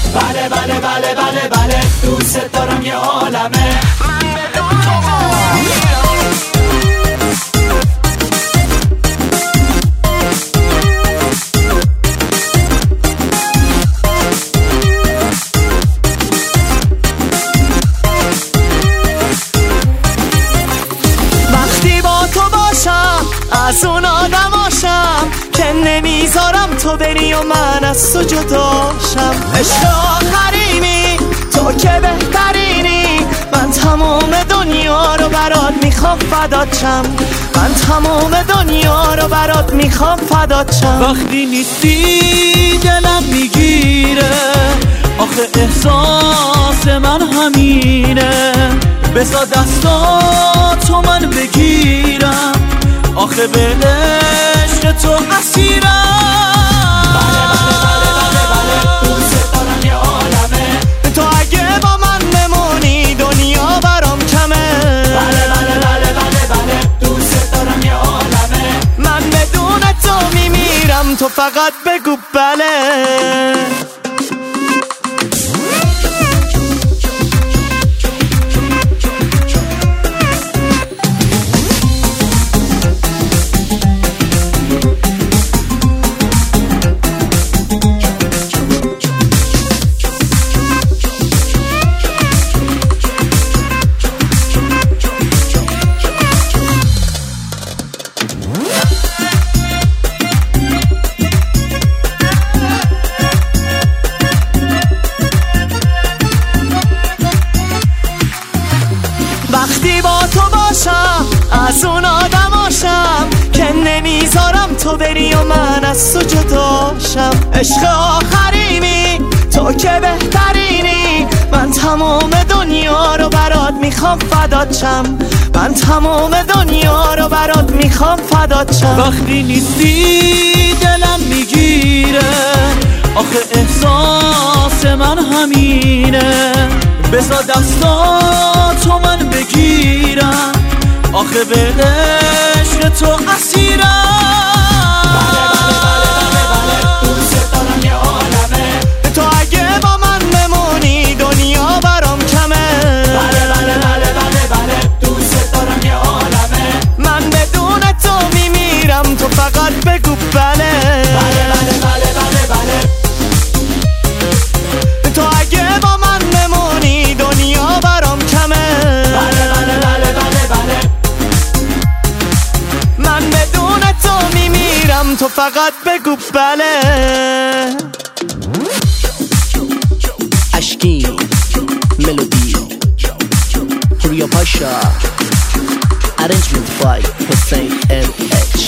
بله بله بله بله بله دوست دارم یه عالمه. من بدون تو وقتی با تو باشم از اون آدماشم که نمیذارم تو بری و من از تو جداشم. عشق آخرینی تو که بهترینی، من تمام دنیا رو برات میخوام فدات شم. من تمام دنیا رو برات میخوام فدات شم. وقتی نیستی دلم میگیره، آخه احساس من همینه. بذار دستاتو من بگیرم، آخه به عشق تو اسیرم. بله بله بله بله بله دوست دارم یه عالمه. تو اگه با من بمونی دنیا برام کمه. بله بله بله بله بله دوست دارم یه عالمه. من بدون تو میمیرم، تو فقط بگو بله. وقتی با تو باشم از اون آدماشم که نمیذارم تو بری و من از تو جداشم. عشق آخرینی تو که بهترینی، من تمام دنیا رو برات میخوام فدات شم. من تمام دنیا رو برات میخوام فدات شم. وقتی نیستی دلم میگیره، آخه احساس من همینه. بذار دستاتو من بگیرم، آخه به عشق تو اسیرم. بله بله بله بله بله دوست دارم یه عالمه. تو اگه با من بمونی دنیا برام کمه. بله بله بله بله بله دوست دارم یه عالمه. من بدون تو میمیرم، تو فقط بگو بله. بله بله بله بله بله تو اگه با من بمونی دنیا برام کمه. بله بله بله بله بله من بدون تو میمیرم، تو فقط بگو بله. اشکی ملودی پوریا پاشا، arrangement by Hussein MH.